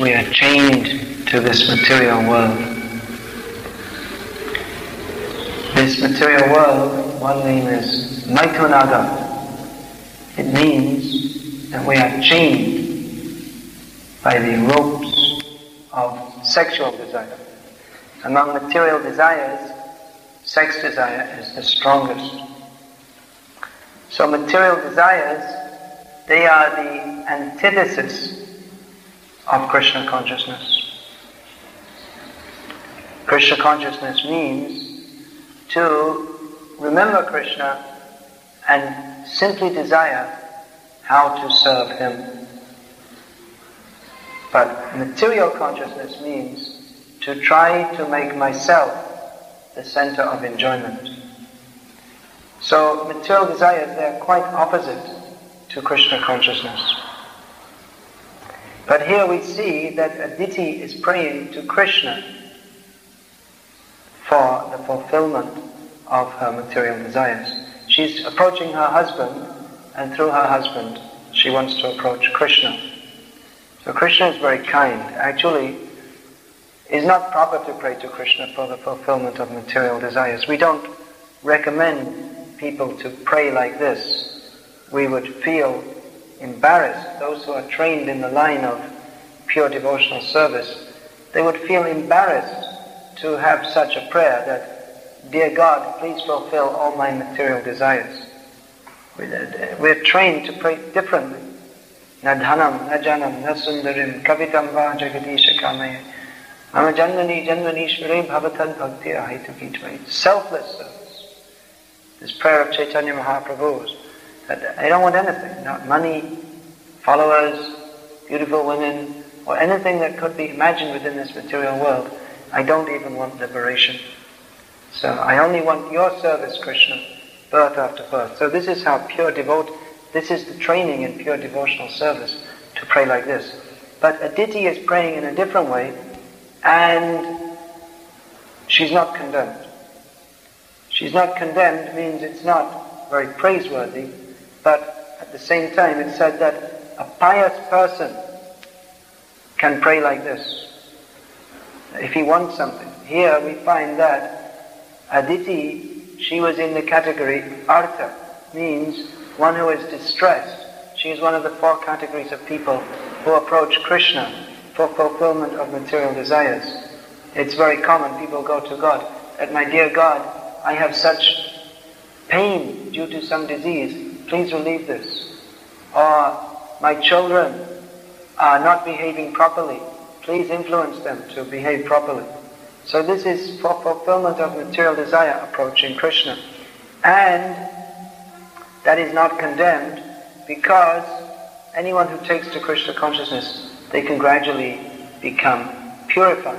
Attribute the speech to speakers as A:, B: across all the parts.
A: we are chained to this material world. This material world, one name is Maithunaga. It means that we are chained by the ropes of sexual desire. Among material desires, sex desire is the strongest. So material desires, they are the antithesis of Krishna consciousness. Krishna consciousness means to remember Krishna and simply desire how to serve Him. But material consciousness means to try to make myself the center of enjoyment. So material desires, they are quite opposite to Krishna consciousness. But here we see that Aditi is praying to Krishna for the fulfillment of her material desires. She's approaching her husband, and through her husband she wants to approach Krishna. So Krishna is very kind. Actually, it's not proper to pray to Krishna for the fulfillment of material desires. We don't recommend people to pray like this. We would feel embarrassed. Those who are trained in the line of pure devotional service, they would feel embarrassed to have such a prayer that, "Dear God, please fulfill all my material desires." We're trained to pray differently. Na dhanam, na janam, na sundarim, kavitam va jagadisha kamaya. Mama janmani janmanishvare bhavatad bhakti ahitukitvai. Selfless service. This prayer of Chaitanya Mahaprabhu's, that I don't want anything, not money, followers, beautiful women, or anything that could be imagined within this material world. I don't even want liberation. So I only want your service, Krishna, birth after birth. So this is how this is the training in pure devotional service, to pray like this. But Aditi is praying in a different way, and she's not condemned. She's not condemned means it's not very praiseworthy, but at the same time it said that a pious person can pray like this if he wants something. Here we find that Aditi, she was in the category Artha, means one who is distressed. She is one of the four categories of people who approach Krishna for fulfillment of material desires. It's very common, people go to God, that, "My dear God, I have such pain due to some disease, please relieve this." Or, "My children are not behaving properly, please influence them to behave properly." So this is for fulfillment of material desire, approaching Krishna. And that is not condemned, because anyone who takes to Krishna consciousness, they can gradually become purified.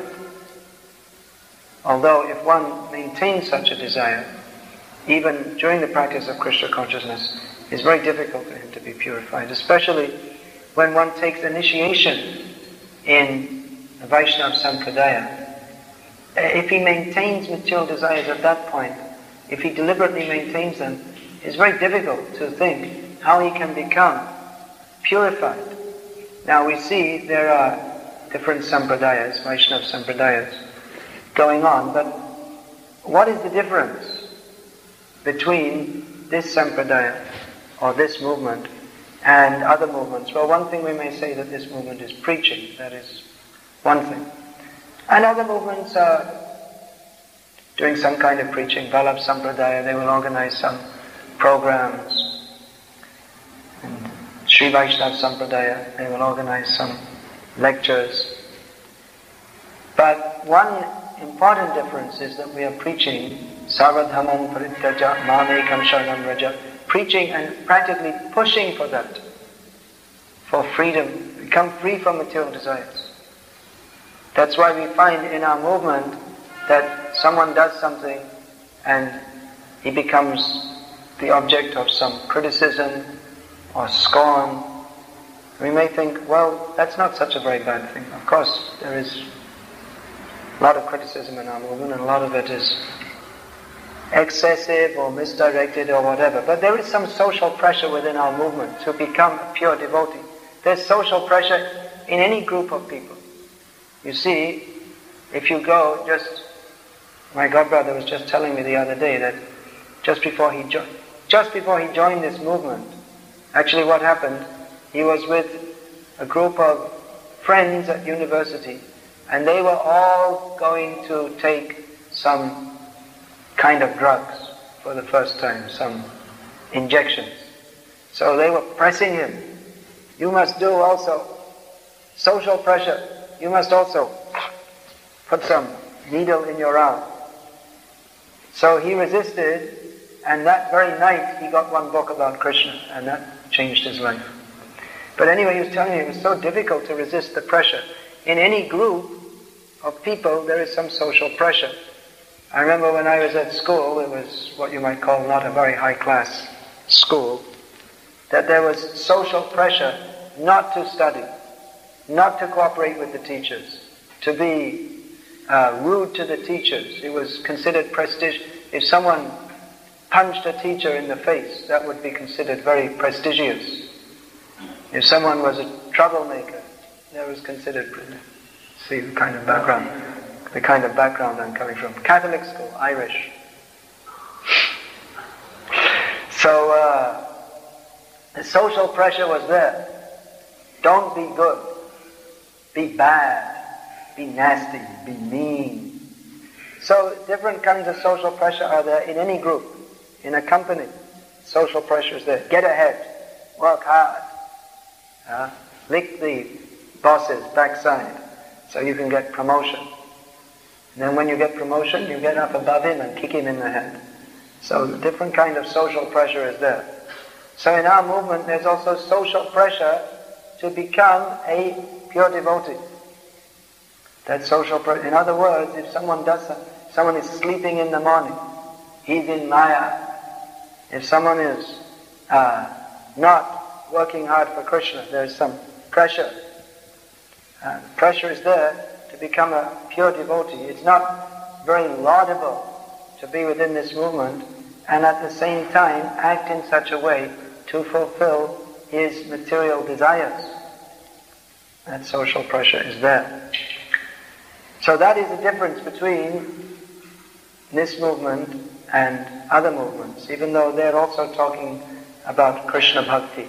A: Although if one maintains such a desire, even during the practice of Krishna consciousness, it's very difficult for him to be purified, especially when one takes initiation in the Vaishnava Sampradaya. If he maintains material desires at that point, if he deliberately maintains them, it's very difficult to think how he can become purified. Now we see there are different sampradayas, Vaishnava sampradayas, going on, but what is the difference between this sampradaya or this movement and other movements? Well, one thing we may say that this movement is preaching, that is one thing. And other movements are doing some kind of preaching. Vallabh Sampradaya, they will organize some programs. And Sri Vaishnava Sampradaya, they will organize some lectures. But one important difference is that we are preaching Sarvadhamam Parityaja Mamekam Sharanam Raja, preaching and practically pushing for that, for freedom, become free from material desires. That's why we find in our movement that someone does something and he becomes the object of some criticism or scorn. We may think, well, that's not such a very bad thing. Of course, there is a lot of criticism in our movement, and a lot of it is excessive or misdirected or whatever. But there is some social pressure within our movement to become a pure devotee. There's social pressure in any group of people. You see, if you go my godbrother was just telling me the other day that just before he joined this movement, actually what happened, he was with a group of friends at university, and they were all going to take some kind of drugs for the first time, some injections. So they were pressing him. You must do also social pressure. You must also put some needle in your arm. So he resisted, and that very night he got one book about Krishna, and that changed his life. But anyway, he was telling me it was so difficult to resist the pressure. In any group of people, there is some social pressure. I remember when I was at school, it was what you might call not a very high-class school, that there was social pressure not to study, not to cooperate with the teachers, to be rude to the teachers. It was considered prestige. If someone punched a teacher in the face, that would be considered very prestigious. If someone was a troublemaker, that was considered, see the kind of background I'm coming from. Catholic school, Irish. So the social pressure was there. Don't be good. Be bad. Be nasty. Be mean. So different kinds of social pressure are there in any group, in a company. Social pressure is there. Get ahead. Work hard. Lick the boss's backside so you can get promotion. And then when you get promotion, you get up above him and kick him in the head. So the different kind of social pressure is there. So in our movement, there's also social pressure to become a pure devotee. That social pressure. In other words, if someone is sleeping in the morning, he's in Maya. If someone is not working hard for Krishna, there's some pressure. Pressure is there to become a pure devotee. It's not very laudable to be within this movement and at the same time act in such a way to fulfill his material desires. That social pressure is there. So that is the difference between this movement and other movements, even though they're also talking about Krishna Bhakti.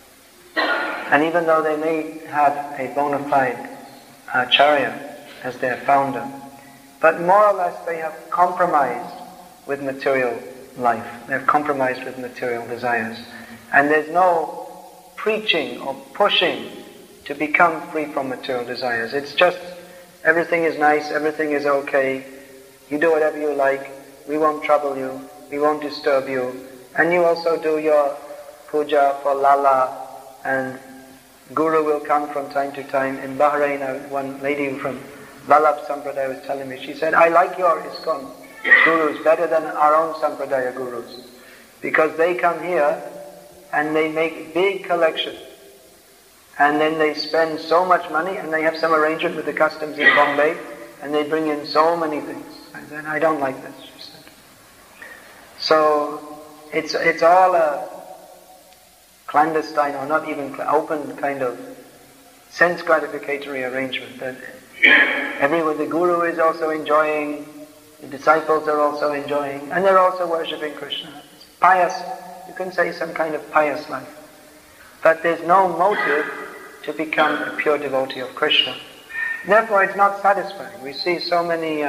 A: And even though they may have a bona fide Acharya as their founder, but more or less they have compromised with material life. They've compromised with material desires. And there's no preaching or pushing to become free from material desires. It's just, everything is nice, everything is okay, you do whatever you like, we won't trouble you, we won't disturb you, and you also do your puja for Lala, and Guru will come from time to time. In Bahrain, one lady from Vallabh Sampradaya was telling me, she said, I like your ISKCON gurus better than our own Sampradaya gurus, because they come here and they make big collection, and then they spend so much money, and they have some arrangement with the customs in Bombay, and they bring in so many things. I said, I don't like this, she said. So it's all a clandestine or not even open kind of sense gratificatory arrangement that everyone, the Guru is also enjoying, the disciples are also enjoying, and they're also worshipping Krishna. It's pious, you can say some kind of pious life. But there's no motive to become a pure devotee of Krishna. Therefore it's not satisfying. We see so many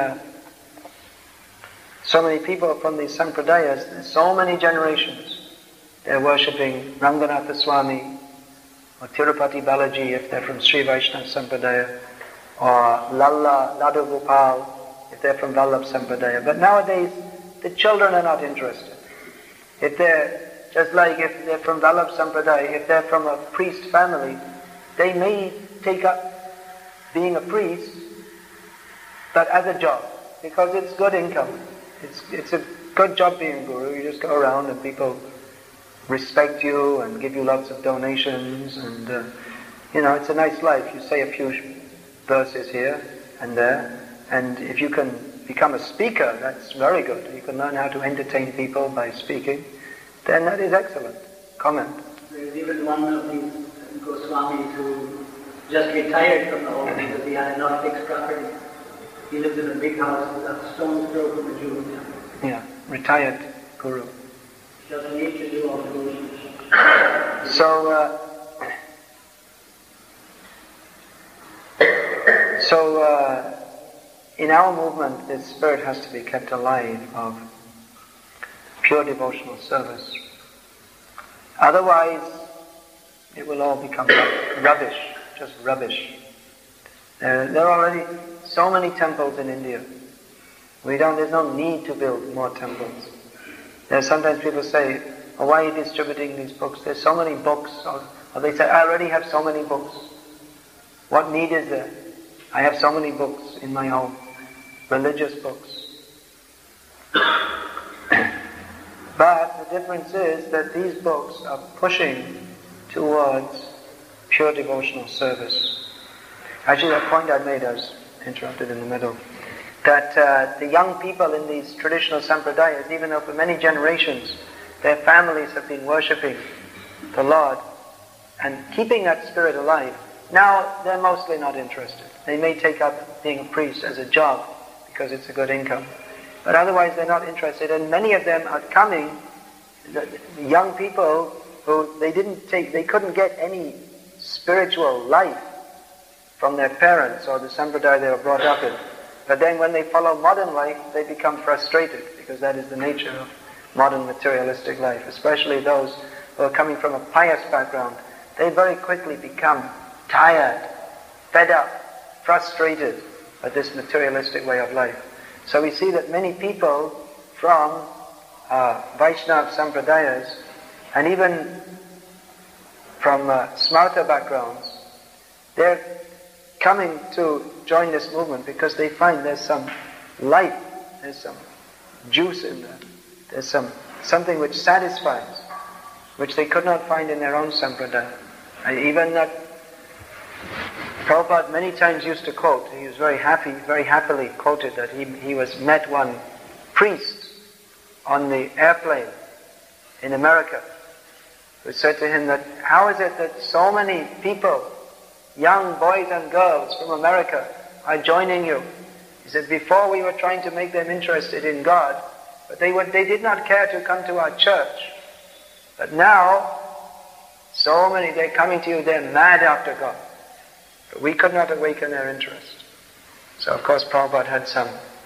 A: people from these sampradayas, so many generations. They're worshipping Ranganatha Swami or Tirupati Balaji if they're from Sri Vaishnava Sampradaya, or Lalla, Ladhu Gopal if they're from Vallabh Sampradaya. But nowadays the children are not interested. If they're, just like if they're from Vallabh Sampradaya, if they're from a priest family, they may take up being a priest, but as a job, because it's good income. It's a good job being a guru. You just go around and people respect you and give you lots of donations, and it's a nice life. You say a few verses here and there, and if you can become a speaker, that's very good. You can learn how to entertain people by speaking, then that is excellent. Comment.
B: There is even one of these Goswamis who just retired from the home because he had enough fixed property. He lived in a big house a stone's throw from the Jewel temple.
A: Yeah, retired guru.
B: Doesn't need to do all the devotions.
A: So in our movement, this spirit has to be kept alive of pure devotional service. Otherwise, it will all become rubbish, just rubbish. There are already so many temples in India. There's no need to build more temples. Sometimes people say, oh, why are you distributing these books? There's so many books. Or they say, I already have so many books. What need is there? I have so many books in my home. Religious books. But the difference is that these books are pushing towards pure devotional service. Actually, that point I made, I was interrupted in the middle, that the young people in these traditional sampradayas, even though for many generations their families have been worshipping the Lord and keeping that spirit alive, now they're mostly not interested. They may take up being a priest as a job because it's a good income, but otherwise they're not interested. And many of them are coming, the young people who they couldn't get any spiritual life from their parents or the sampradaya they were brought up in. But then when they follow modern life, they become frustrated, because that is the nature of modern materialistic life, especially those who are coming from a pious background. They very quickly become tired, fed up, frustrated at this materialistic way of life. So we see that many people from Vaishnava sampradayas and even from smarta backgrounds, they're coming to join this movement because they find there's some life, there's some juice in there, there's something which satisfies, which they could not find in their own sampradaya. Even that Prabhupada many times used to quote, he was very happily quoted that he met one priest on the airplane in America who said to him that, how is it that so many people, young boys and girls from America, are joining you? He said, before we were trying to make them interested in God, but they did not care to come to our church. But now, so many, they're coming to you, they're mad after God. But we could not awaken their interest. So of course Prabhupada had some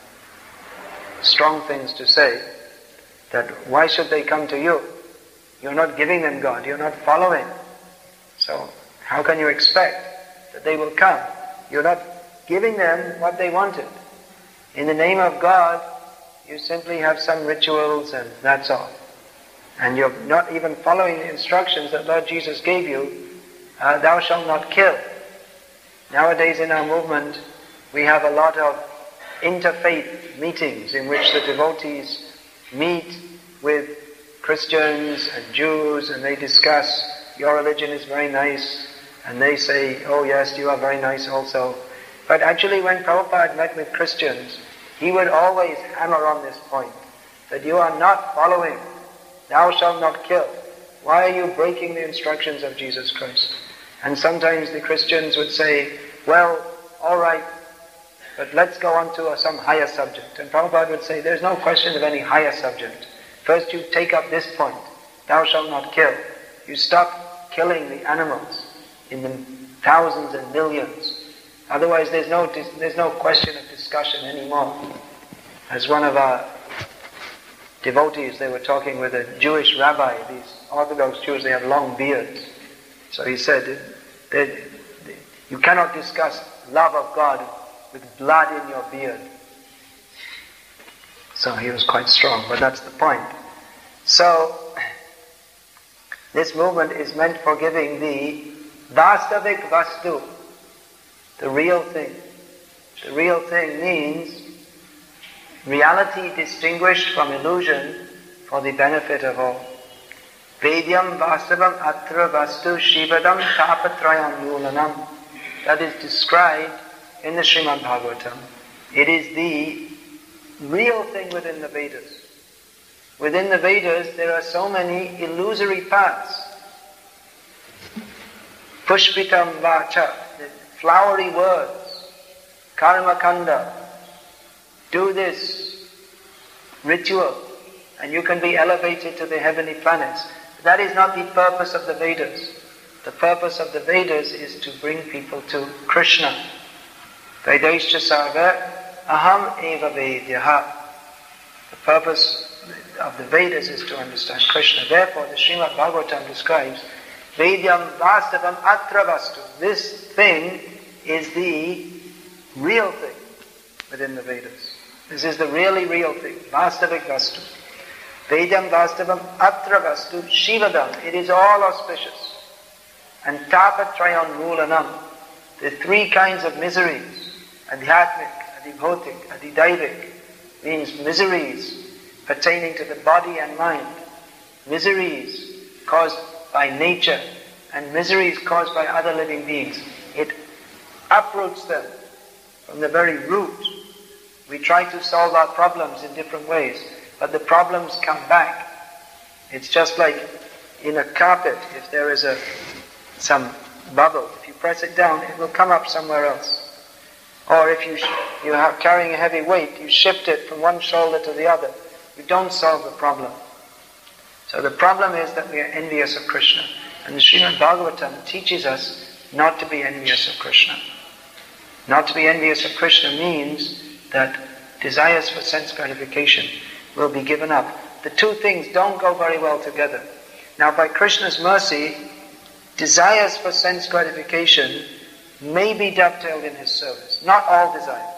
A: strong things to say, that why should they come to you? You're not giving them God, you're not following. So how can you expect that they will come? You're not giving them what they wanted. In the name of God, you simply have some rituals and that's all. And you're not even following the instructions that Lord Jesus gave you, thou shalt not kill. Nowadays in our movement, we have a lot of interfaith meetings in which the devotees meet with Christians and Jews and they discuss, your religion is very nice, and they say, oh yes, you are very nice also. But actually when Prabhupada met with Christians, he would always hammer on this point, that you are not following, thou shalt not kill. Why are you breaking the instructions of Jesus Christ? And sometimes the Christians would say, well, all right, but let's go on to some higher subject. And Prabhupada would say, there's no question of any higher subject. First you take up this point, thou shalt not kill. You stop killing the animals in the thousands and millions. Otherwise there's no question of discussion anymore. As one of our devotees, they were talking with a Jewish rabbi. These Orthodox Jews, they have long beards. So he said, you cannot discuss love of God with blood in your beard. So he was quite strong, but that's the point. So, this movement is meant for giving the vastavik vastu, the real thing. The real thing means reality distinguished from illusion for the benefit of all. Vedyam vastavam atra vastu shivadam tapatrayam yulanam. That is described in the Srimad Bhagavatam. It is the real thing within the Vedas. Within the Vedas there are so many illusory paths. Pushpitam vacha. flowery words, karma kanda, do this ritual, and you can be elevated to the heavenly planets. That is not the purpose of the Vedas. The purpose of the Vedas is to bring people to Krishna. Vedaischa sarva aham eva vedyaha. The purpose of the Vedas is to understand Krishna. Therefore, the Srimad Bhagavatam describes Vedyam vastavam atra vastu. This thing is the real thing within the Vedas. This is the really real thing. Vastavik vastu. Vedyam vastavam atra vastu shivadam. It is all auspicious. And tapatrayan rulanam. The three kinds of miseries. Adhyatmic, adibhotik, adidaivik. Means miseries pertaining to the body and mind. Miseries caused by nature. And miseries caused by other living beings. It uproots them from the very root. We try to solve our problems in different ways, but the problems come back. It's just like in a carpet, if there is some bubble, if you press it down, it will come up somewhere else. Or if you are carrying a heavy weight, you shift it from one shoulder to the other. You don't solve the problem. So the problem is that we are envious of Krishna. And the Srimad Bhagavatam teaches us not to be envious of Krishna. Not to be envious of Krishna means that desires for sense gratification will be given up. The two things don't go very well together. Now, by Krishna's mercy, desires for sense gratification may be dovetailed in his service. Not all desires.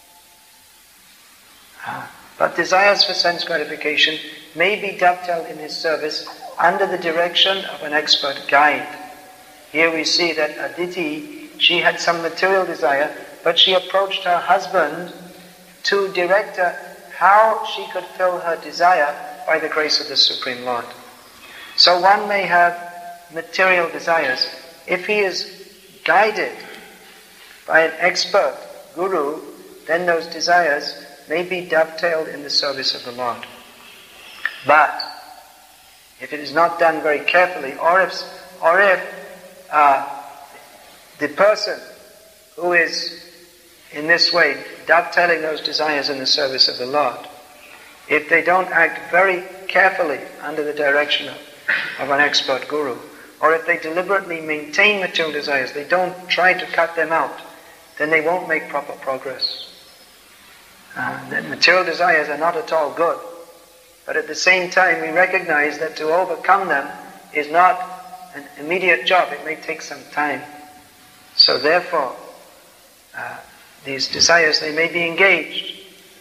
A: But desires for sense gratification may be dovetailed in his service under the direction of an expert guide. Here we see that Aditi, she had some material desire, but she approached her husband to direct her how she could fill her desire by the grace of the Supreme Lord. So one may have material desires. If he is guided by an expert guru, then those desires may be dovetailed in the service of the Lord. But if it is not done very carefully, or if the person who is in this way dovetailing those desires in the service of the Lord, if they don't act very carefully under the direction of an expert guru, or if they deliberately maintain material desires, they don't try to cut them out, then they won't make proper progress. The material desires are not at all good. But at the same time, we recognize that to overcome them is not an immediate job. It may take some time. So therefore, these desires, they may be engaged.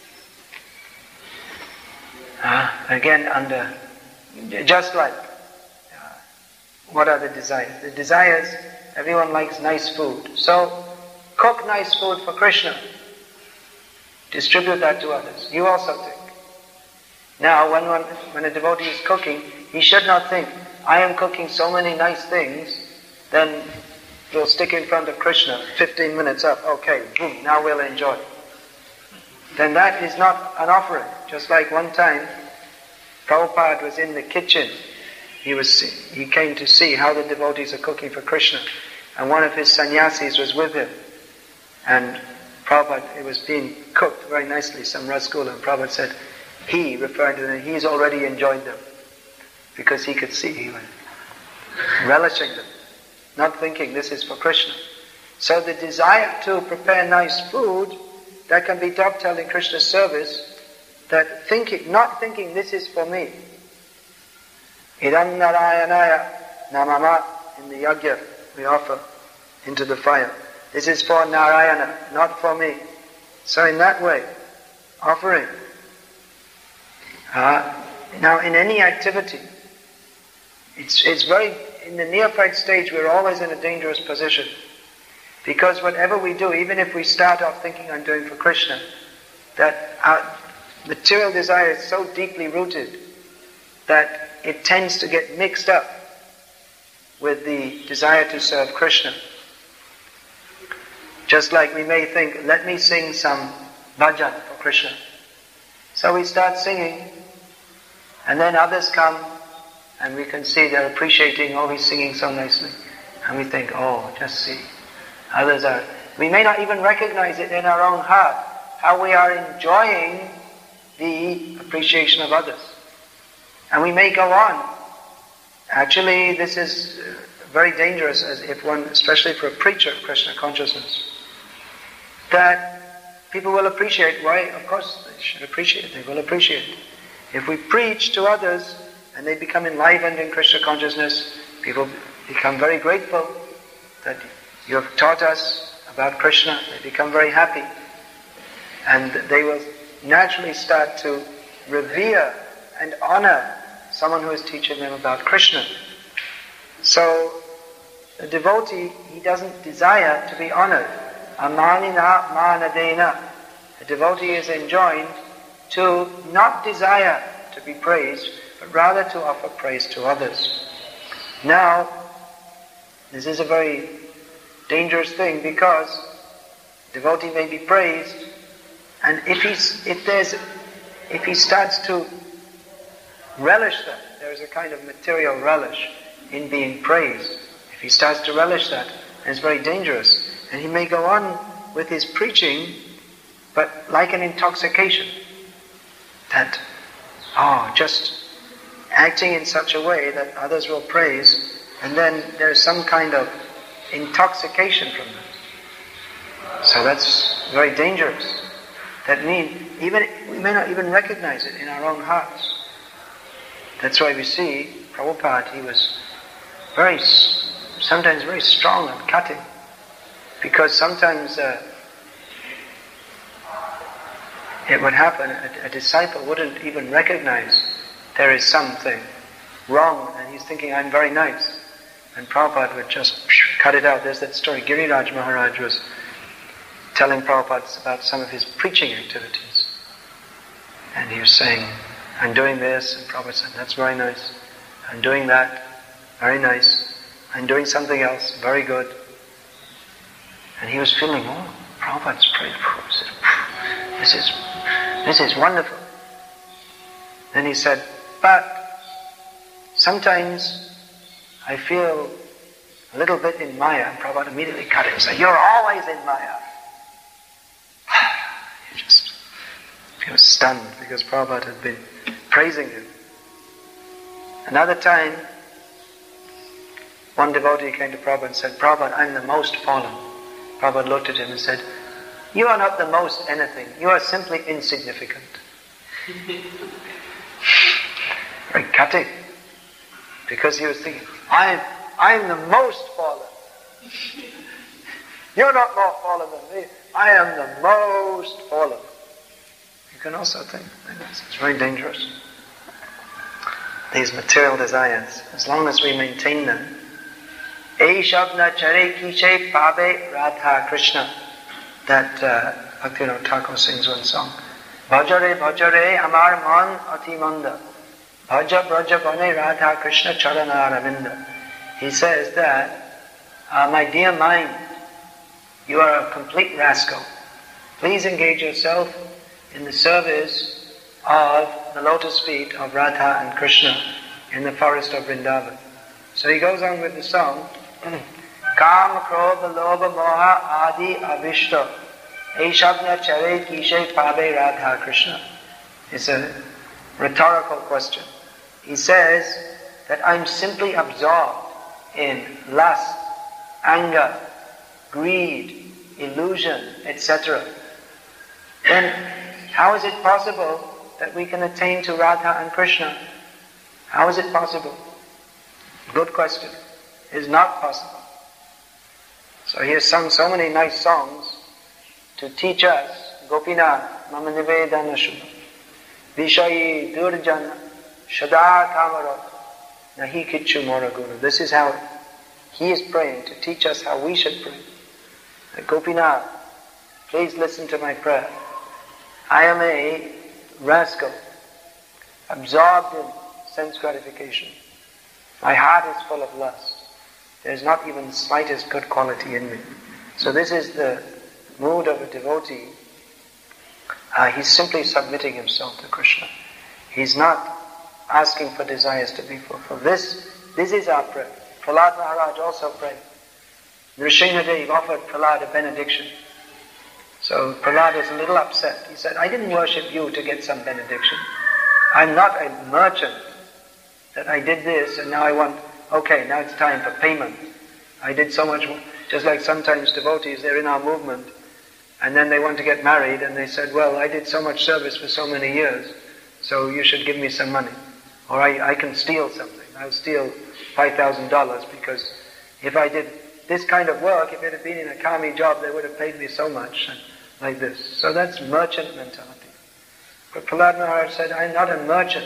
A: Again, just like, what are the desires? The desires, everyone likes nice food. So, cook nice food for Krishna. Distribute that to others. You also take. Now, when a devotee is cooking, he should not think, I am cooking so many nice things, then we'll stick in front of Krishna, 15 minutes up, okay, boom, now we'll enjoy. Then that is not an offering. Just like one time, Prabhupada was in the kitchen. He came to see how the devotees are cooking for Krishna. And one of his sannyasis was with him. And Prabhupada, it was being cooked very nicely, some rasgulla, and Prabhupada said, he, referring to them, he's already enjoyed them. Because he could see, he was relishing them, not thinking this is for Krishna. So the desire to prepare nice food, that can be dovetailed in Krishna's service, that not thinking this is for me. Idam Narayanaya Namama, in the yajna we offer into the fire. This is for Narayana, not for me. So in that way, offering. Now in any activity, it's very, in the neophyte stage, we're always in a dangerous position. Because whatever we do, even if we start off thinking I'm doing for Krishna, that our material desire is so deeply rooted that it tends to get mixed up with the desire to serve Krishna. Just like we may think, let me sing some bhajan for Krishna. So we start singing, and then others come, and we can see they're appreciating, oh, he's singing so nicely. And we think, oh, just see. Others are. We may not even recognize it in our own heart, how we are enjoying the appreciation of others. And we may go on. Actually, this is very dangerous, as if one, especially for a preacher of Krishna consciousness, that people will appreciate. Why? Of course, they should appreciate it. They will appreciate it. If we preach to others and they become enlivened in Krishna consciousness, people become very grateful that you have taught us about Krishna. They become very happy. And they will naturally start to revere and honor someone who is teaching them about Krishna. So, a devotee, he doesn't desire to be honored. Amanina manadena. A devotee is enjoined to not desire to be praised, but rather to offer praise to others. Now, this is a very dangerous thing, because devotee may be praised, and if he starts to relish that, there is a kind of material relish in being praised. If he starts to relish that, it's very dangerous. And he may go on with his preaching, but like an intoxication. That, just acting in such a way that others will praise, and then there's some kind of intoxication from that. So that's very dangerous. That means we may not even recognize it in our own hearts. That's why we see Prabhupada, he was sometimes very strong and cutting, because sometimes it would happen, a disciple wouldn't even recognize there is something wrong, and he's thinking, I'm very nice. And Prabhupada would just cut it out. There's that story, Giriraj Maharaj was telling Prabhupada about some of his preaching activities. And he was saying, I'm doing this, and Prabhupada said, that's very nice. I'm doing that, very nice. I'm doing something else, very good. And he was feeling, Prabhupada's prayed. This is wonderful. Then he said, but sometimes I feel a little bit in Maya. And Prabhupada immediately cut it and said, you're always in Maya. He was stunned because Prabhupada had been praising him. Another time, one devotee came to Prabhupada and said, Prabhupada, I'm the most fallen. Prabhupada looked at him and said, you are not the most anything. You are simply insignificant. Very cutting. Because he was thinking, I'm the most fallen. You're not more fallen than me. I am the most fallen. You can also think like this. It's very dangerous. These material desires, as long as we maintain them. Eshabna chare kishe pabe Radha Krishna. That Bhaktivinoda Thakur sings one song. Bhajare bhajare amar man ati manda. Bhaja braja bane Radha Krishna charana aravinda. He says that, my dear mind, you are a complete rascal. Please engage yourself in the service of the lotus feet of Radha and Krishna in the forest of Vrindavan. So he goes on with the song. Kam, Krodha, Lobha, Moha, Adi, Avishta, Eshabna, Chare, Kishe, Pabe, Radha, Krishna. It's a rhetorical question. He says that I'm simply absorbed in lust, anger, greed, illusion, etc. Then how is it possible that we can attain to Radha and Krishna? How is it possible? Good question. It is not possible. So he has sung so many nice songs to teach us, Gopinath, Mama Nivedana Shubha, Vishayi Durjana, Shada Kamarat, Nahi Kichu Moraguna. This is how he is praying, to teach us how we should pray. Gopinath, please listen to my prayer. I am a rascal, absorbed in sense gratification. My heart is full of lust. There is not even the slightest good quality in me. So this is the mood of a devotee. He's simply submitting himself to Krishna. He's not asking for desires to be fulfilled. This is our prayer. Prahlad Maharaj also prayed. Nrsimhadev offered Prahlad a benediction. So Prahlad was a little upset. He said, I didn't worship you to get some benediction. I'm not a merchant that I did this and now I want, okay, now it's time for payment. I did so much, just like sometimes devotees, they're in our movement and then they want to get married and they said, well, I did so much service for so many years, so you should give me some money. Or I can steal something. I'll steal $5,000 because if I did this kind of work, if it had been in a kami job, they would have paid me so much, and like this. So that's merchant mentality. But Prahlad Maharaj said, I'm not a merchant.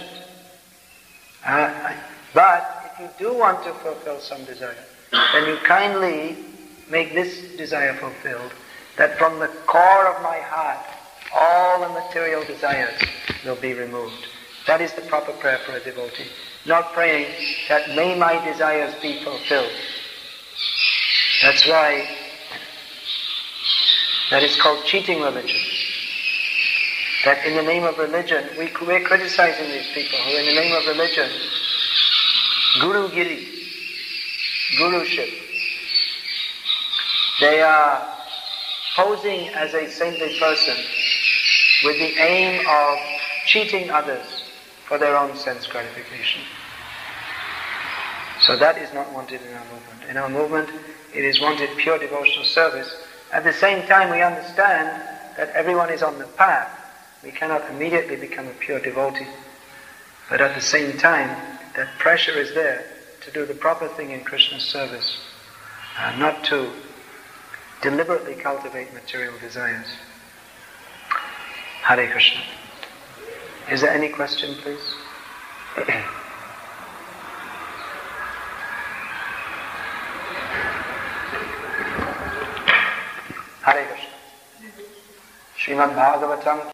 A: But if you do want to fulfill some desire, then you kindly make this desire fulfilled, that from the core of my heart, all the material desires will be removed. That is the proper prayer for a devotee. Not praying that may my desires be fulfilled. That's why that is called cheating religion. That in the name of religion, we're criticizing these people who in the name of religion, Guru-giri, guruship, they are posing as a saintly person with the aim of cheating others for their own sense gratification. So that is not wanted in our movement. In our movement, it is wanted pure devotional service. At the same time, we understand that everyone is on the path. We cannot immediately become a pure devotee. But at the same time, that pressure is there to do the proper thing in Krishna's service, not to deliberately cultivate material desires. Hare Krishna. Is there any question, please? Hare Krishna. Srimad Bhagavatam